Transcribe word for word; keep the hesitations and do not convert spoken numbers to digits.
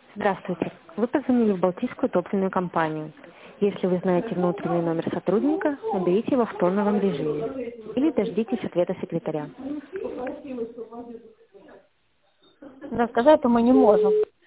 Здравствуйте. Вы позвонили в Балтийскую топливную компанию. Если вы знаете внутренний номер сотрудника, наберите его в тоновом режиме. Или дождитесь ответа секретаря. Да, сказати ми не можемо.